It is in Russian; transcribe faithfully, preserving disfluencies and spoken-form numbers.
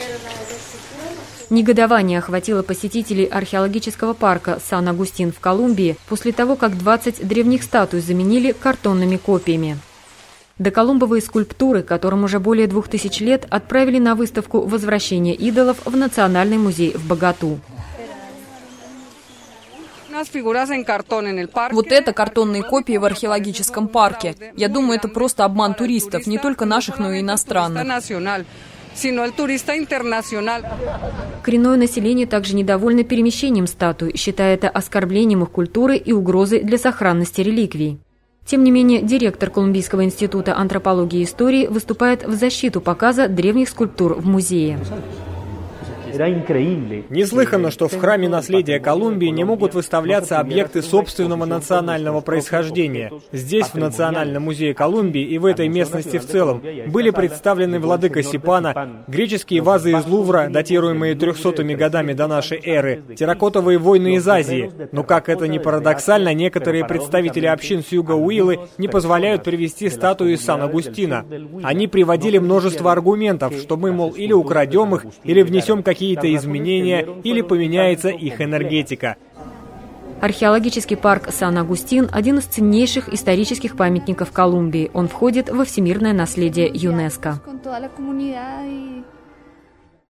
Негодование охватило посетителей археологического парка Сан-Агустин в Колумбии после того, как двадцать древних статуй заменили картонными копиями. Доколумбовые скульптуры, которым уже более двух тысяч лет, отправили на выставку «Возвращение идолов» в Национальный музей в Боготу. Вот это картонные копии в археологическом парке. Я думаю, это просто обман туристов, не только наших, но и иностранных. Коренное население также недовольно перемещением статуй, считая это оскорблением их культуры и угрозой для сохранности реликвий. Тем не менее, директор Колумбийского института антропологии и истории выступает в защиту показа древних скульптур в музее. Неслыханно, что в храме наследия Колумбии не могут выставляться объекты собственного национального происхождения. Здесь, в Национальном музее Колумбии и в этой местности в целом, были представлены владыка Сипана, греческие вазы из Лувра, датируемые трехсотыми годами до нашей эры, терракотовые войны из Азии. Но, как это ни парадоксально, некоторые представители общин с юга Уилы не позволяют привезти статую из Сан-Агустина. Они приводили множество аргументов, что мы, мол, или украдем их, или внесем какие-то какие-то изменения, или поменяется их энергетика. Археологический парк Сан-Агустин – один из ценнейших исторических памятников Колумбии. Он входит во всемирное наследие ЮНЕСКО.